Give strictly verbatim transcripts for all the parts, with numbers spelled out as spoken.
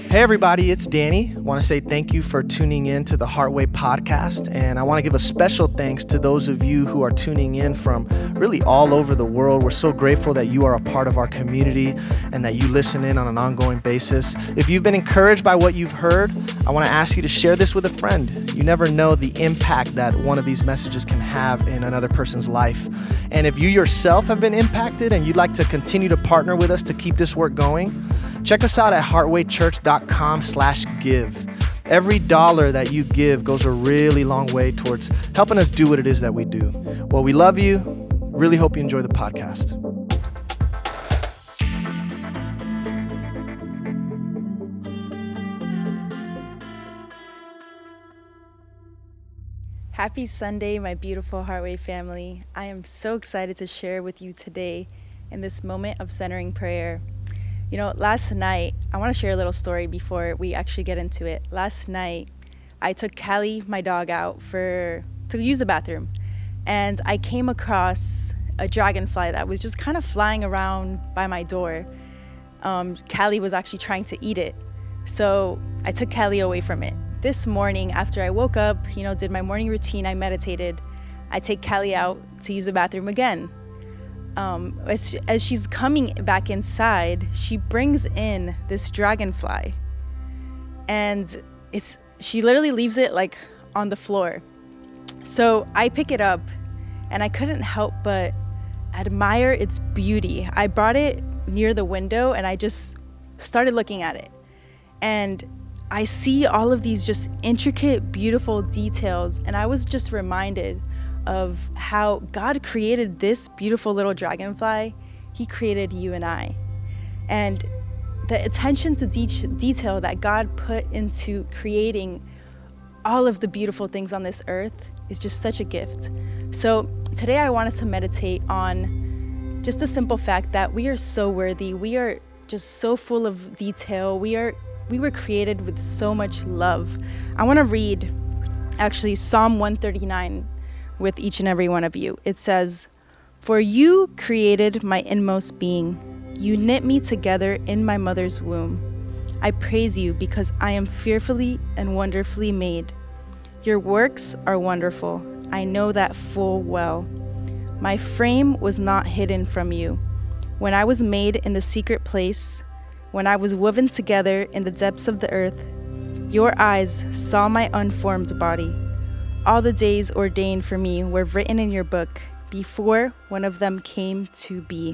Hey everybody, it's Danny. I want to say thank you for tuning in to the Heartway podcast, and I want to give a special thanks to those of you who are tuning in from really all over the world. We're so grateful that you are a part of our community and that you listen in on an ongoing basis. If you've been encouraged by what you've heard, I want to ask you to share this with a friend. You never know the impact that one of these messages can have in another person's life. And if you yourself have been impacted and you'd like to continue to partner with us to keep this work going, check us out at heartwaychurch.com slash give. Every dollar that you give goes a really long way towards helping us do what it is that we do. Well, we love you. Really hope you enjoy the podcast. Happy Sunday, my beautiful Heartway family. I am so excited to share with you today in this moment of centering prayer. You know, last night, I want to share a little story before we actually get into it. Last night, I took Callie, my dog, out for to use the bathroom, and I came across a dragonfly that was just kind of flying around by my door. Um, Callie was actually trying to eat it, so I took Callie away from it. This morning, after I woke up, you know, did my morning routine, I meditated, I take Callie out to use the bathroom again. Um, as, as she's coming back inside, she brings in this dragonfly, and it's she literally leaves it like on the floor. So I pick it up, and I couldn't help but admire its beauty. I brought it near the window, and I just started looking at it, and I see all of these just intricate, beautiful details, and I was just reminded of how God created this beautiful little dragonfly. He created you and I. And the attention to de- detail that God put into creating all of the beautiful things on this earth is just such a gift. So today I want us to meditate on just the simple fact that we are so worthy. We are just so full of detail. We are we were created with so much love. I want to read actually Psalm one thirty-nine with each and every one of you. It says, "For you created my inmost being. You knit me together in my mother's womb. I praise you because I am fearfully and wonderfully made. Your works are wonderful. I know that full well. My frame was not hidden from you. When I was made in the secret place, when I was woven together in the depths of the earth, your eyes saw my unformed body. All the days ordained for me were written in your book before one of them came to be."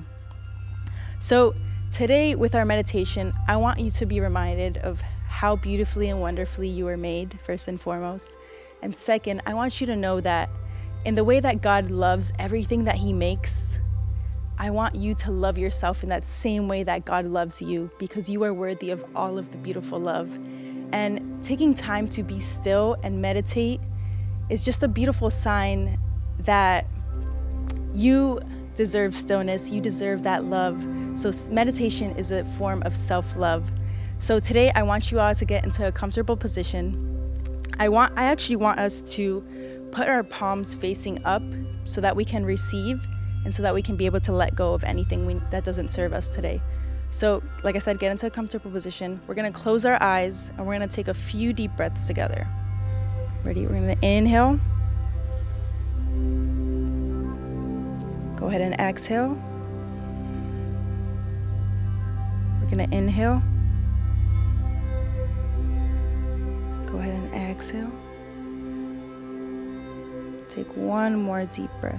So today with our meditation, I want you to be reminded of how beautifully and wonderfully you were made, first and foremost. And second, I want you to know that in the way that God loves everything that he makes, I want you to love yourself in that same way that God loves you, because you are worthy of all of the beautiful love. And taking time to be still and meditate is just a beautiful sign that you deserve stillness, you deserve that love. So meditation is a form of self-love. So today I want you all to get into a comfortable position. I want, I actually want us to put our palms facing up so that we can receive and so that we can be able to let go of anything we, that doesn't serve us today. So like I said, get into a comfortable position. We're gonna close our eyes and we're gonna take a few deep breaths together. Ready? We're going to inhale. Go ahead and exhale. We're going to inhale. Go ahead and exhale. Take one more deep breath.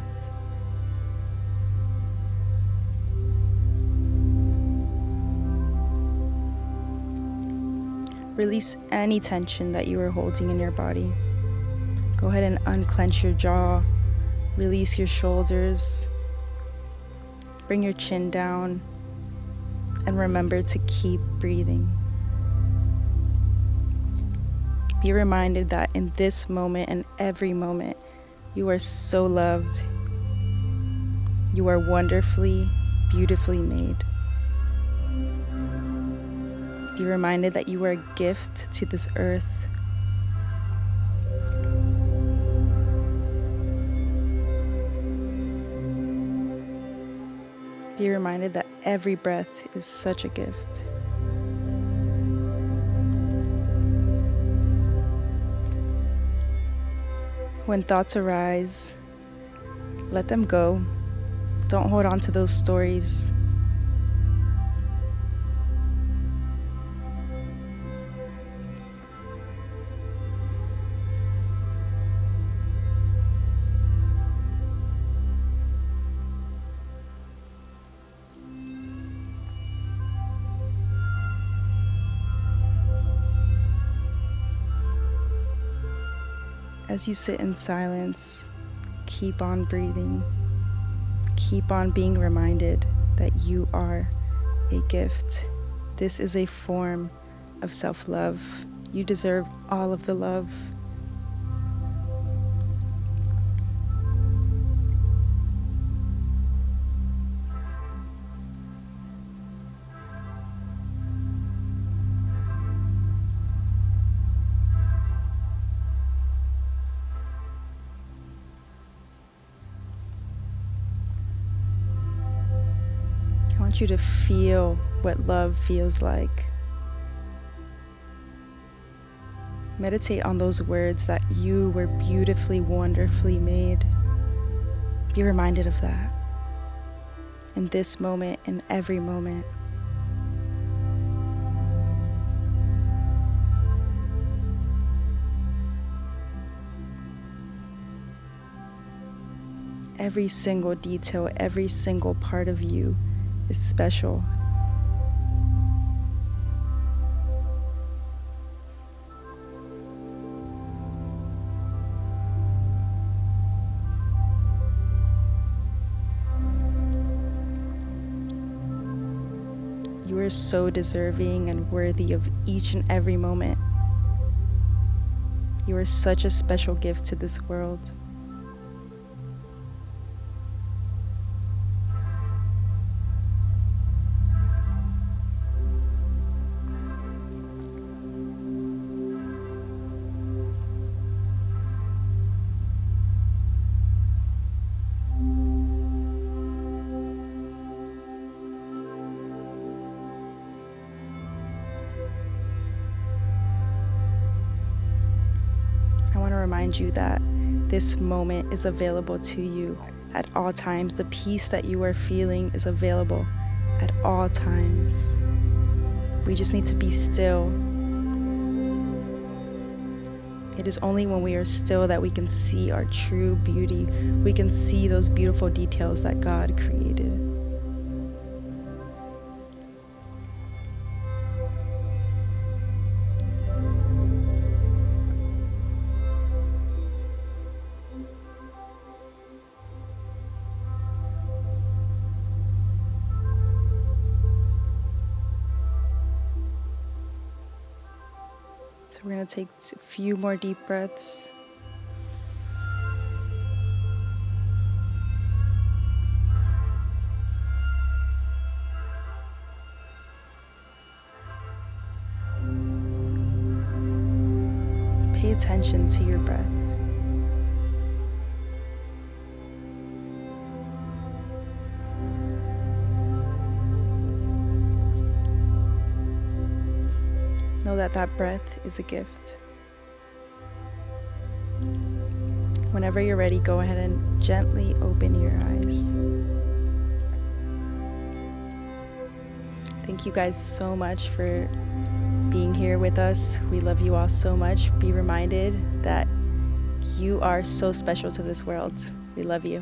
Release any tension that you are holding in your body. Go ahead and unclench your jaw, release your shoulders, bring your chin down, and remember to keep breathing. Be reminded that in this moment and every moment, you are so loved. You are wonderfully, beautifully made. Be reminded that you are a gift to this earth. Be reminded that every breath is such a gift. When thoughts arise, let them go. Don't hold on to those stories. As you sit in silence, keep on breathing. Keep on being reminded that you are a gift. This is a form of self-love. You deserve all of the love. I want you to feel what love feels like. Meditate on those words that you were beautifully, wonderfully made. Be reminded of that in this moment, in every moment. Every single detail, every single part of you is special. You are so deserving and worthy of each and every moment. You are such a special gift to this world. I want to remind you that this moment is available to you at all times. The peace that you are feeling is available at all times. We just need to be still. It is only when we are still that we can see our true beauty. We can see those beautiful details that God created. So we're going to take a few more deep breaths. Pay attention to your breath. Know that that breath is a gift. Whenever you're ready, go ahead and gently open your eyes. Thank you guys so much for being here with us. We love you all so much. Be reminded that you are so special to this world. We love you.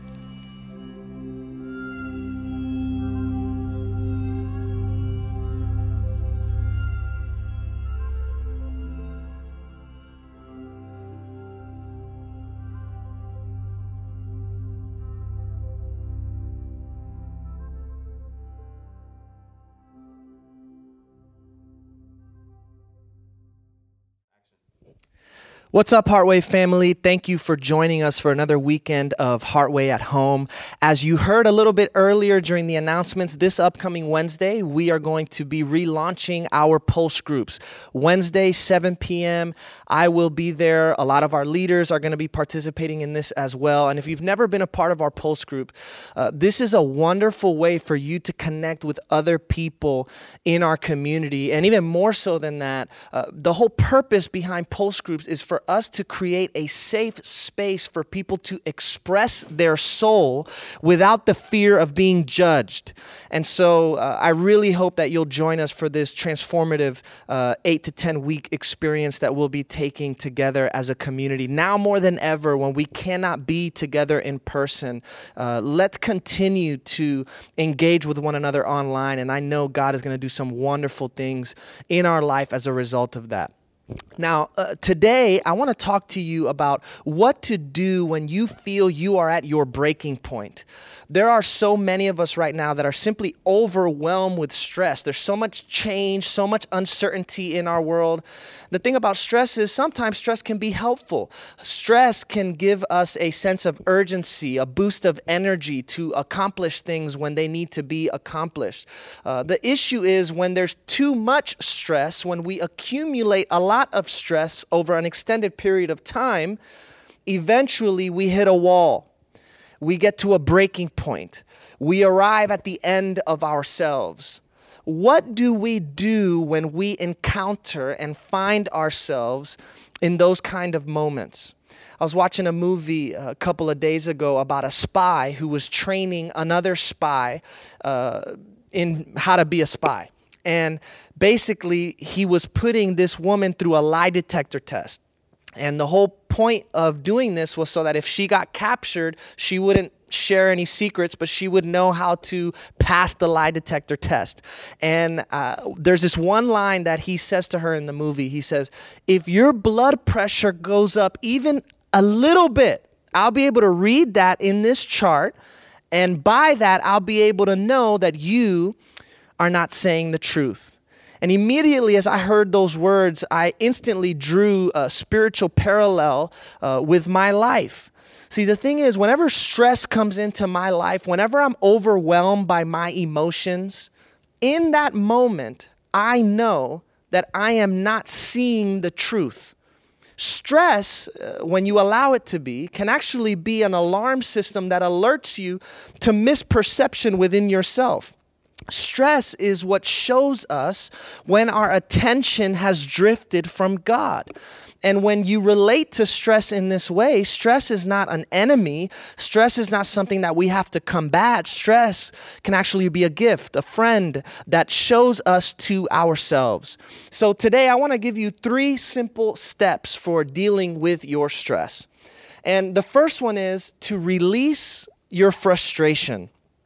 What's up, Heartway family? Thank you for joining us for another weekend of Heartway at Home. As you heard a little bit earlier during the announcements, this upcoming Wednesday, we are going to be relaunching our Pulse groups. Wednesday, seven p.m., I will be there. A lot of our leaders are going to be participating in this as well. And if you've never been a part of our Pulse group, uh, this is a wonderful way for you to connect with other people in our community. And even more so than that, uh, the whole purpose behind Pulse groups is for for us to create a safe space for people to express their soul without the fear of being judged. And so uh, I really hope that you'll join us for this transformative uh, eight to ten week experience that we'll be taking together as a community. Now more than ever, when we cannot be together in person, uh, let's continue to engage with one another online. And I know God is going to do some wonderful things in our life as a result of that. Now, uh, today, I want to talk to you about what to do when you feel you are at your breaking point. There are so many of us right now that are simply overwhelmed with stress. There's so much change, so much uncertainty in our world. The thing about stress is sometimes stress can be helpful. Stress can give us a sense of urgency, a boost of energy to accomplish things when they need to be accomplished. Uh, the issue is when there's too much stress, when we accumulate a lot of stress over an extended period of time, eventually we hit a wall. We get to a breaking point. We arrive at the end of ourselves. What do we do when we encounter and find ourselves in those kind of moments? I was watching a movie a couple of days ago about a spy who was training another spy uh, in how to be a spy. And basically, he was putting this woman through a lie detector test. And the whole point of doing this was so that if she got captured, she wouldn't share any secrets, but she would know how to pass the lie detector test. And uh, there's this one line that he says to her in the movie. He says, if your blood pressure goes up even a little bit, I'll be able to read that in this chart. And by that, I'll be able to know that you are not saying the truth. And immediately as I heard those words, I instantly drew a spiritual parallel uh, with my life. See, the thing is, whenever stress comes into my life, whenever I'm overwhelmed by my emotions, in that moment, I know that I am not seeing the truth. Stress, uh, when you allow it to be, can actually be an alarm system that alerts you to misperception within yourself. Stress is what shows us when our attention has drifted from God. And when you relate to stress in this way, stress is not an enemy. Stress is not something that we have to combat. Stress can actually be a gift, a friend that shows us to ourselves. So today I want to give you three simple steps for dealing with your stress. And the first one is to release your frustration.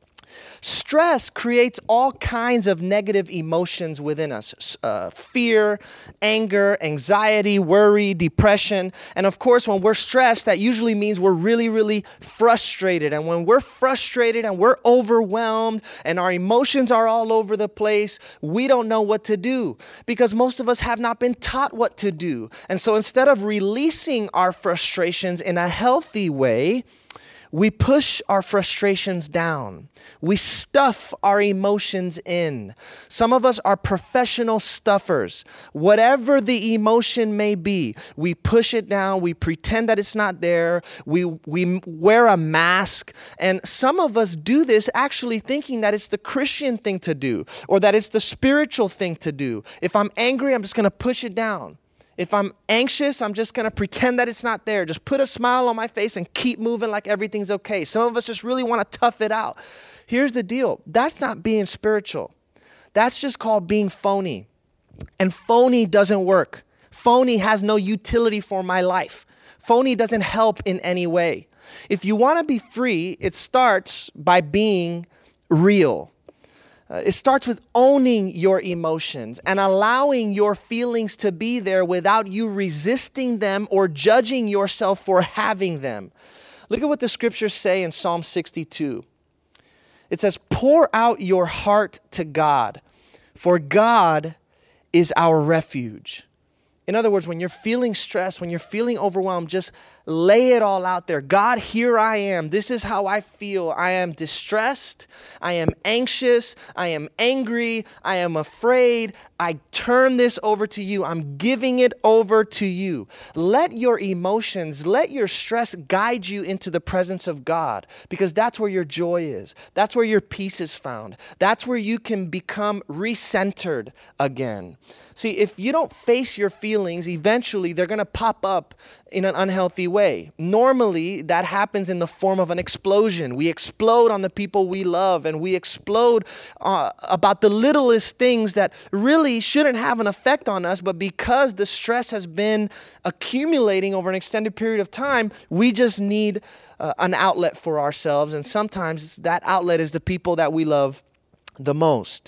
Stress creates all kinds of negative emotions within us. Uh, fear, anger, anxiety, worry, depression. And of course, when we're stressed, that usually means we're really, really frustrated. And when we're frustrated and we're overwhelmed and our emotions are all over the place, we don't know what to do because most of us have not been taught what to do. And so instead of releasing our frustrations in a healthy way, we push our frustrations down. We stuff our emotions in. Some of us are professional stuffers. Whatever the emotion may be, we push it down. We pretend that it's not there. We, we wear a mask. And some of us do this actually thinking that it's the Christian thing to do or that it's the spiritual thing to do. If I'm angry, I'm just going to push it down. If I'm anxious, I'm just going to pretend that it's not there. Just put a smile on my face and keep moving like everything's okay. Some of us just really want to tough it out. Here's the deal. That's not being spiritual. That's just called being phony. And phony doesn't work. Phony has no utility for my life. Phony doesn't help in any way. If you want to be free, it starts by being real. Uh, it starts with owning your emotions and allowing your feelings to be there without you resisting them or judging yourself for having them. Look at what the scriptures say in Psalm sixty-two. It says, pour out your heart to God, for God is our refuge. In other words, when you're feeling stressed, when you're feeling overwhelmed, just lay it all out there. God, here I am. This is how I feel. I am distressed. I am anxious. I am angry. I am afraid. I turn this over to you. I'm giving it over to you. Let your emotions, let your stress guide you into the presence of God, because that's where your joy is. That's where your peace is found. That's where you can become recentered again. See, if you don't face your feelings, eventually they're going to pop up in an unhealthy way. Normally, that happens in the form of an explosion. We explode on the people we love, and we explode uh, about the littlest things that really shouldn't have an effect on us, but because the stress has been accumulating over an extended period of time, we just need uh, an outlet for ourselves, and sometimes that outlet is the people that we love the most.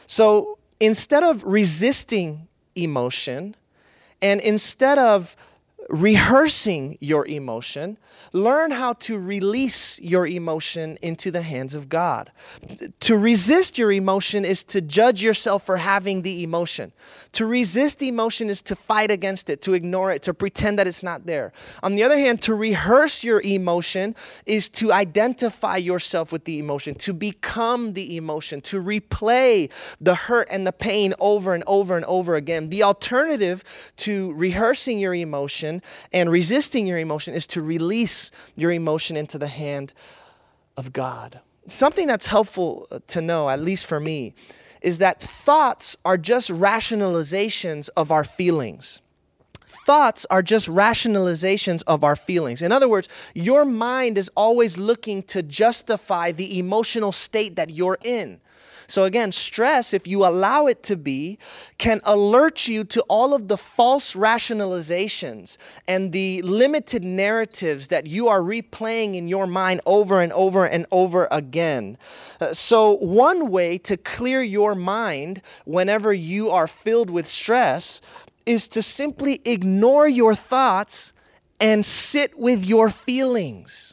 So instead of resisting emotion, and instead of rehearsing your emotion, learn how to release your emotion into the hands of God. To resist your emotion is to judge yourself for having the emotion. To resist emotion is to fight against it, to ignore it, to pretend that it's not there. On the other hand, to rehearse your emotion is to identify yourself with the emotion, to become the emotion, to replay the hurt and the pain over and over and over again. The alternative to rehearsing your emotion and resisting your emotion is to release your emotion into the hand of God. Something that's helpful to know, at least for me, is that thoughts are just rationalizations of our feelings. Thoughts are just rationalizations of our feelings. In other words, your mind is always looking to justify the emotional state that you're in. So again, stress, if you allow it to be, can alert you to all of the false rationalizations and the limited narratives that you are replaying in your mind over and over and over again. Uh, so one way to clear your mind whenever you are filled with stress is to simply ignore your thoughts and sit with your feelings.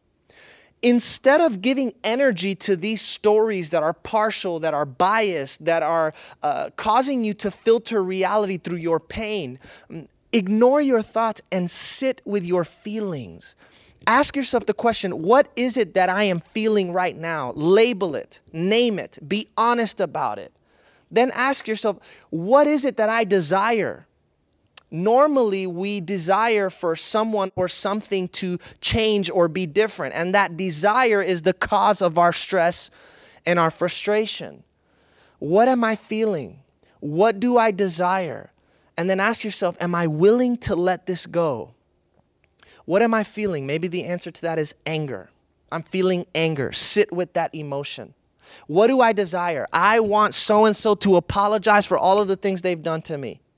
Instead of giving energy to these stories that are partial, that are biased, that are uh, causing you to filter reality through your pain, ignore your thoughts and sit with your feelings. Ask yourself the question, what is it that I am feeling right now? Label it, name it, be honest about it. Then ask yourself, what is it that I desire? Normally, we desire for someone or something to change or be different, and that desire is the cause of our stress and our frustration. What am I feeling? What do I desire? And then ask yourself, am I willing to let this go? What am I feeling? Maybe the answer to that is anger. I'm feeling anger. Sit with that emotion. What do I desire? I want so-and-so to apologize for all of the things they've done to me.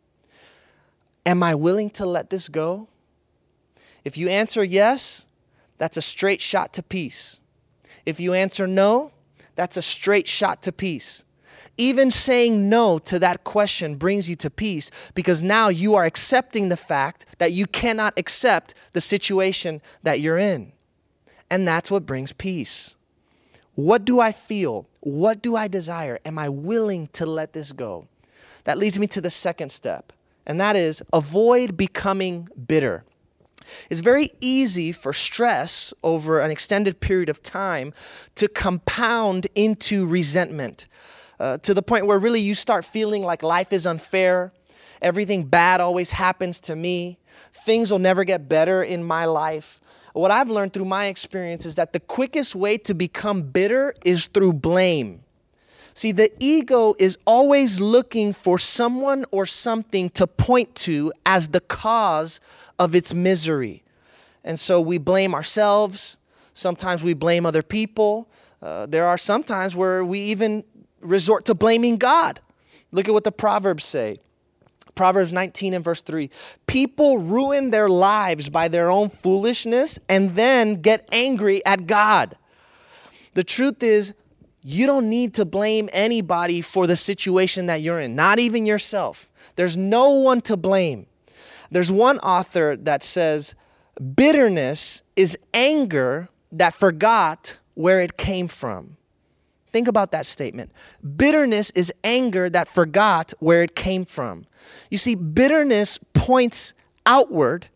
Am I willing to let this go? If you answer yes, that's a straight shot to peace. If you answer no, that's a straight shot to peace. Even saying no to that question brings you to peace, because now you are accepting the fact that you cannot accept the situation that you're in. And that's what brings peace. What do I feel? What do I desire? Am I willing to let this go? That leads me to the second step. And that is avoid becoming bitter. It's very easy for stress over an extended period of time to compound into resentment, uh, to the point where really you start feeling like life is unfair. Everything bad always happens to me. Things will never get better in my life. What I've learned through my experience is that the quickest way to become bitter is through blame. See, the ego is always looking for someone or something to point to as the cause of its misery. And so we blame ourselves. Sometimes we blame other people. Uh, there are some times where we even resort to blaming God. Look at what the Proverbs say. Proverbs nineteen and verse three. People ruin their lives by their own foolishness and then get angry at God. The truth is, you don't need to blame anybody for the situation that you're in, not even yourself. There's no one to blame. There's one author that says, bitterness is anger that forgot where it came from. Think about that statement. Bitterness is anger that forgot where it came from. You see, bitterness points outward,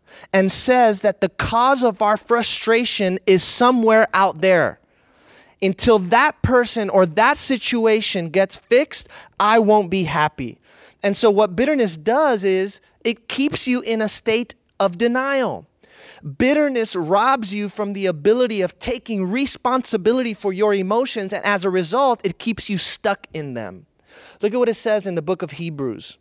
and says that the cause of our frustration is somewhere out there. Until that person or that situation gets fixed, I won't be happy. And so what bitterness does is it keeps you in a state of denial. Bitterness robs you from the ability of taking responsibility for your emotions, and as a result, it keeps you stuck in them. Look at what it says in the book of Hebrews.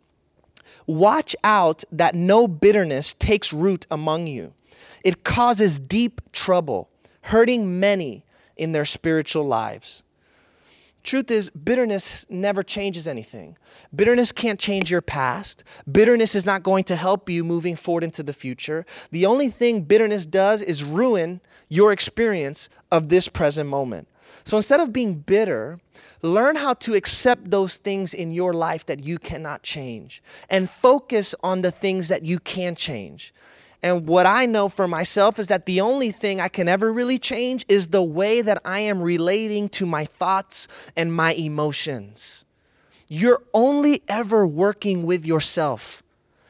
Watch out that no bitterness takes root among you. It causes deep trouble, hurting many in their spiritual lives. Truth is, bitterness never changes anything. Bitterness can't change your past. Bitterness is not going to help you moving forward into the future. The only thing bitterness does is ruin your experience of this present moment. So instead of being bitter, learn how to accept those things in your life that you cannot change and focus on the things that you can change. And what I know for myself is that the only thing I can ever really change is the way that I am relating to my thoughts and my emotions. You're only ever working with yourself.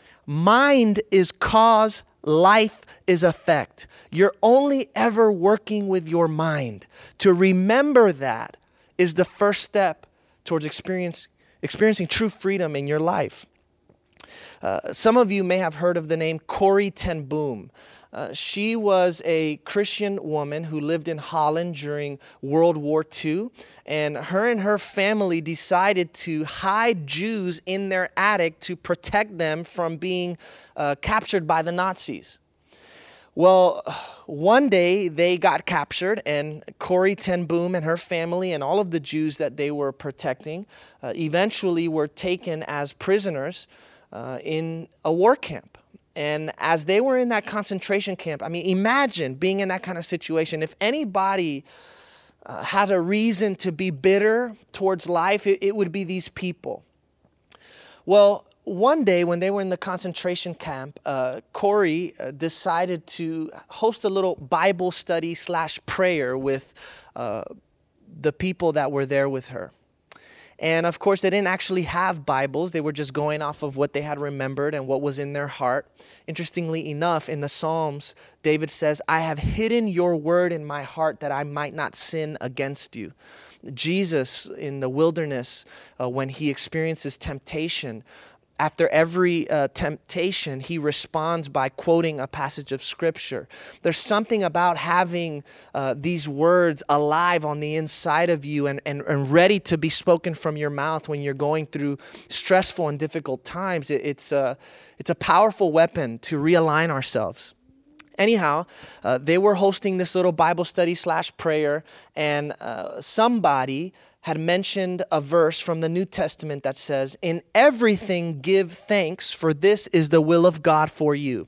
Mind is cause, life is effect. You're only ever working with your mind. To remember that is the first step towards experience, experiencing true freedom in your life. Uh, some of you may have heard of the name Corrie ten Boom. Uh, she was a Christian woman who lived in Holland during World War Two, and her and her family decided to hide Jews in their attic to protect them from being uh, captured by the Nazis. Well, one day they got captured, and Corrie ten Boom and her family and all of the Jews that they were protecting uh, eventually were taken as prisoners Uh, in a war camp. And as they were in that concentration camp, I mean, imagine being in that kind of situation. If anybody uh, had a reason to be bitter towards life, it, it would be these people. Well, one day when they were in the concentration camp, uh, Corrie uh, decided to host a little Bible study slash prayer with uh, the people that were there with her. And of course, they didn't actually have Bibles. They were just going off of what they had remembered and what was in their heart. Interestingly enough, in the Psalms, David says, I have hidden your word in my heart that I might not sin against you. Jesus in the wilderness, uh, when he experiences temptation, after every uh, temptation, he responds by quoting a passage of Scripture. There's something about having uh, these words alive on the inside of you and, and, and ready to be spoken from your mouth when you're going through stressful and difficult times. It, it's, a, it's a powerful weapon to realign ourselves. Anyhow, uh, they were hosting this little Bible study slash prayer, and uh, somebody had mentioned a verse from the New Testament that says, in everything give thanks, for this is the will of God for you.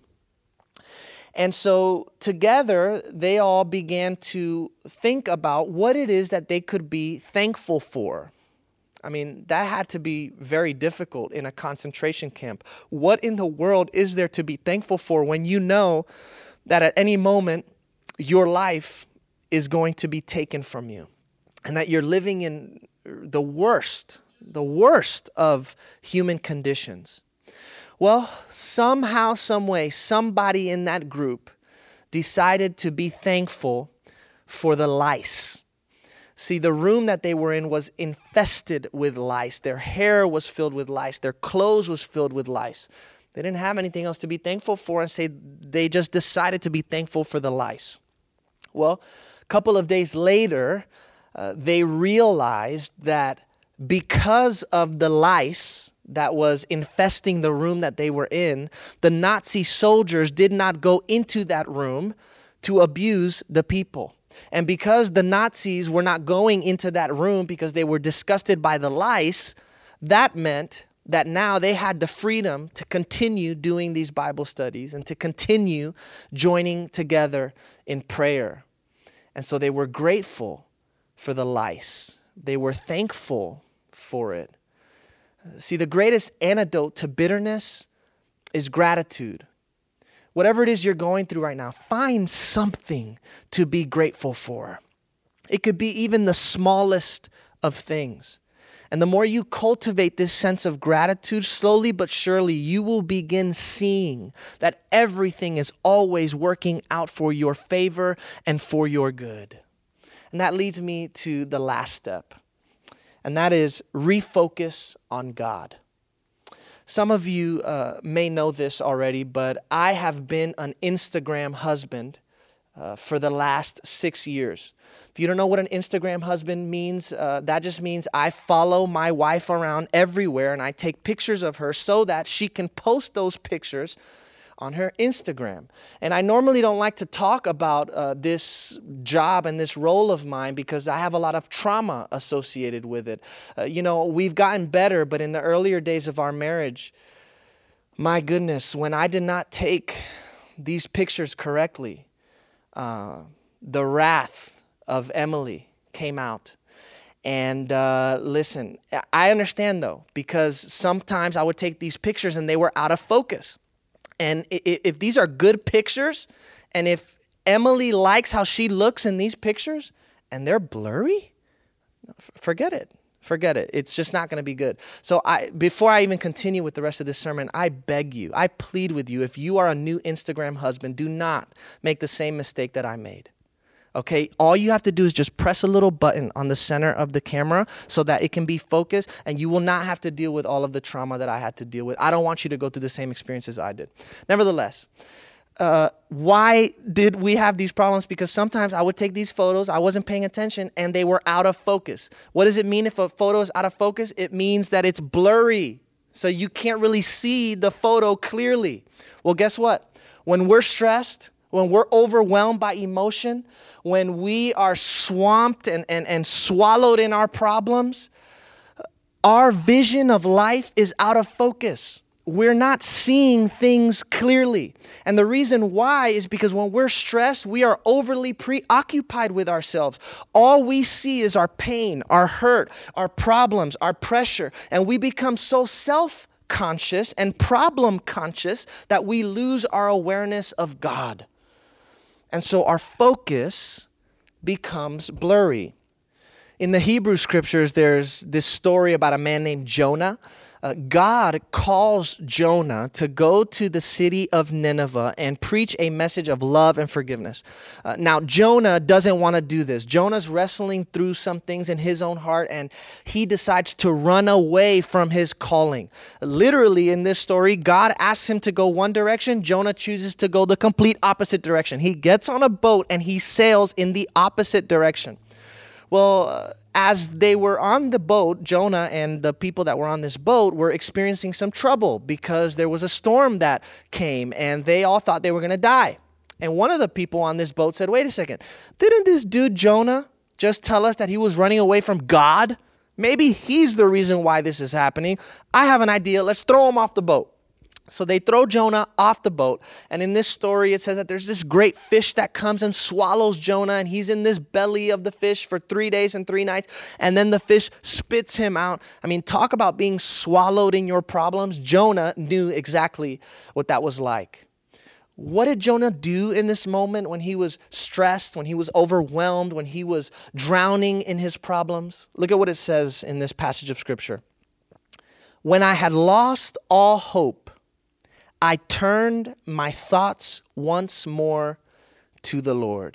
And so together, they all began to think about what it is that they could be thankful for. I mean, that had to be very difficult in a concentration camp. What in the world is there to be thankful for when you know that at any moment your life is going to be taken from you and that you're living in the worst, the worst of human conditions? Well, somehow, some way, somebody in that group decided to be thankful for the lice. See, the room that they were in was infested with lice. Their hair was filled with lice. Their clothes was filled with lice. They didn't have anything else to be thankful for, and say they just decided to be thankful for the lice. Well, a couple of days later, uh, they realized that because of the lice that was infesting the room that they were in, the Nazi soldiers did not go into that room to abuse the people. And because the Nazis were not going into that room because they were disgusted by the lice, that meant that now they had the freedom to continue doing these Bible studies and to continue joining together in prayer. And so they were grateful for the lice. They were thankful for it. See, the greatest antidote to bitterness is gratitude. Whatever it is you're going through right now, find something to be grateful for. It could be even the smallest of things. And the more you cultivate this sense of gratitude, slowly but surely, you will begin seeing that everything is always working out for your favor and for your good. And that leads me to the last step, and that is refocus on God. Some of you uh, may know this already, but I have been an Instagram husband uh, for the last six years. If you don't know what an Instagram husband means, uh, that just means I follow my wife around everywhere and I take pictures of her so that she can post those pictures on her Instagram. And I normally don't like to talk about uh, this job and this role of mine because I have a lot of trauma associated with it. Uh, you know, we've gotten better, but in the earlier days of our marriage, my goodness, when I did not take these pictures correctly, uh, the wrath of Emily came out. And uh, listen, I understand though, because sometimes I would take these pictures and they were out of focus. And if these are good pictures, and if Emily likes how she looks in these pictures, and they're blurry, forget it. Forget it. It's just not going to be good. So I, before I even continue with the rest of this sermon, I beg you, I plead with you, if you are a new Instagram husband, do not make the same mistake that I made. Okay, all you have to do is just press a little button on the center of the camera so that it can be focused, and you will not have to deal with all of the trauma that I had to deal with. I don't want you to go through the same experiences I did. Nevertheless, uh, why did we have these problems? Because sometimes I would take these photos, I wasn't paying attention, and they were out of focus. What does it mean if a photo is out of focus? It means that it's blurry, so you can't really see the photo clearly. Well, guess what? When we're stressed, when we're overwhelmed by emotion, when we are swamped and, and, and swallowed in our problems, our vision of life is out of focus. We're not seeing things clearly. And the reason why is because when we're stressed, we are overly preoccupied with ourselves. All we see is our pain, our hurt, our problems, our pressure, and we become so self-conscious and problem-conscious that we lose our awareness of God. And so our focus becomes blurry. In the Hebrew scriptures, there's this story about a man named Jonah. Uh, God calls Jonah to go to the city of Nineveh and preach a message of love and forgiveness. Uh, now, Jonah doesn't want to do this. Jonah's wrestling through some things in his own heart, and he decides to run away from his calling. Literally, in this story, God asks him to go one direction. Jonah chooses to go the complete opposite direction. He gets on a boat and he sails in the opposite direction. Well, uh, as they were on the boat, Jonah and the people that were on this boat were experiencing some trouble because there was a storm that came and they all thought they were going to die. And one of the people on this boat said, wait a second, didn't this dude Jonah just tell us that he was running away from God? Maybe he's the reason why this is happening. I have an idea. Let's throw him off the boat. So they throw Jonah off the boat. And in this story, it says that there's this great fish that comes and swallows Jonah. And he's in this belly of the fish for three days and three nights. And then the fish spits him out. I mean, talk about being swallowed in your problems. Jonah knew exactly what that was like. What did Jonah do in this moment when he was stressed, when he was overwhelmed, when he was drowning in his problems? Look at what it says in this passage of scripture. When I had lost all hope, I turned my thoughts once more to the Lord.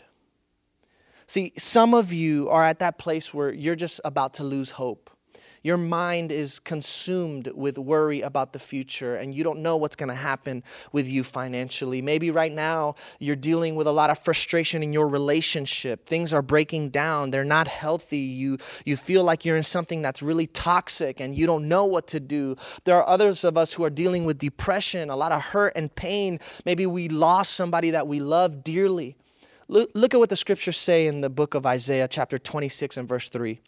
See, some of you are at that place where you're just about to lose hope. Your mind is consumed with worry about the future, and you don't know what's going to happen with you financially. Maybe right now you're dealing with a lot of frustration in your relationship. Things are breaking down. They're not healthy. You, you feel like you're in something that's really toxic, and you don't know what to do. There are others of us who are dealing with depression, a lot of hurt and pain. Maybe we lost somebody that we love dearly. Look, look at what the scriptures say in the book of Isaiah, chapter twenty-six and verse three.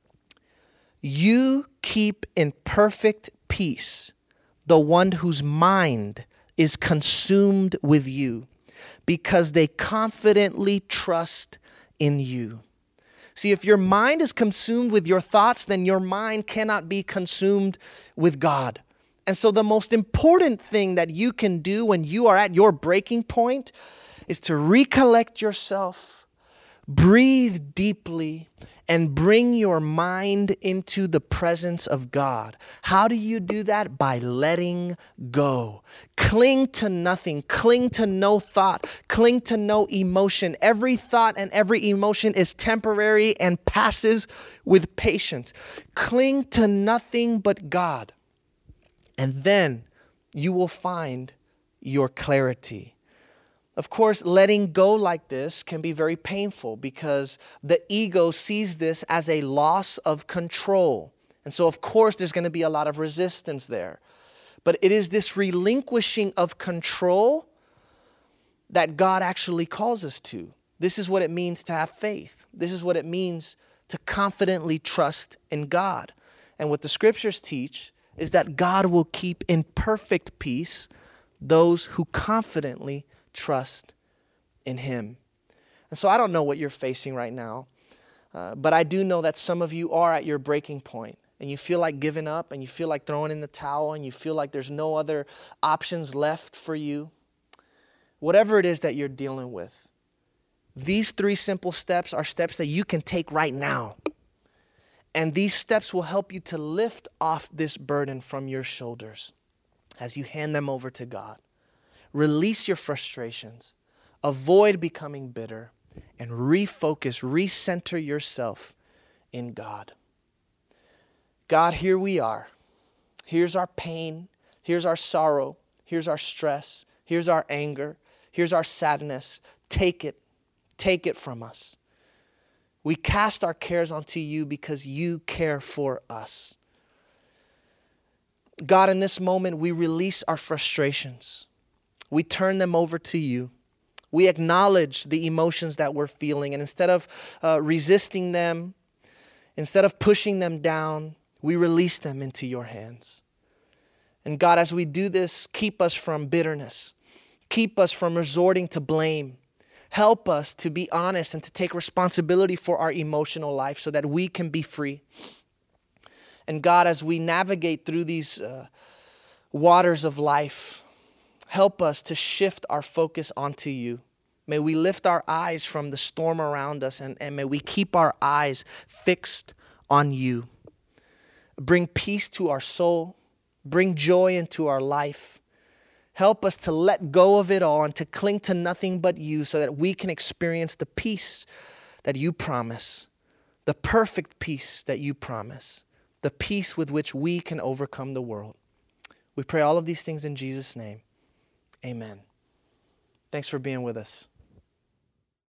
You keep in perfect peace the one whose mind is consumed with you, because they confidently trust in you. See, if your mind is consumed with your thoughts, then your mind cannot be consumed with God. And so the most important thing that you can do when you are at your breaking point is to recollect yourself, breathe deeply, and bring your mind into the presence of God. How do you do that? By letting go. Cling to nothing. Cling to no thought. Cling to no emotion. Every thought and every emotion is temporary and passes with patience. Cling to nothing but God. And then you will find your clarity. Of course, letting go like this can be very painful because the ego sees this as a loss of control. And so, of course, there's going to be a lot of resistance there. But it is this relinquishing of control that God actually calls us to. This is what it means to have faith. This is what it means to confidently trust in God. And what the scriptures teach is that God will keep in perfect peace those who confidently trust in him. And so I don't know what you're facing right now, uh, but I do know that some of you are at your breaking point and you feel like giving up and you feel like throwing in the towel and you feel like there's no other options left for you. Whatever it is that you're dealing with, these three simple steps are steps that you can take right now. And these steps will help you to lift off this burden from your shoulders as you hand them over to God. Release your frustrations, avoid becoming bitter, and refocus, recenter yourself in God. God, here we are. Here's our pain. Here's our sorrow. Here's our stress. Here's our anger. Here's our sadness. Take it. Take it from us. We cast our cares onto you because you care for us. God, in this moment, we release our frustrations. We turn them over to you. We acknowledge the emotions that we're feeling. And instead of uh, resisting them, instead of pushing them down, we release them into your hands. And God, as we do this, keep us from bitterness. Keep us from resorting to blame. Help us to be honest and to take responsibility for our emotional life so that we can be free. And God, as we navigate through these uh, waters of life, help us to shift our focus onto you. May we lift our eyes from the storm around us and, and may we keep our eyes fixed on you. Bring peace to our soul. Bring joy into our life. Help us to let go of it all and to cling to nothing but you so that we can experience the peace that you promise, the perfect peace that you promise, the peace with which we can overcome the world. We pray all of these things in Jesus' name. Amen. Thanks for being with us.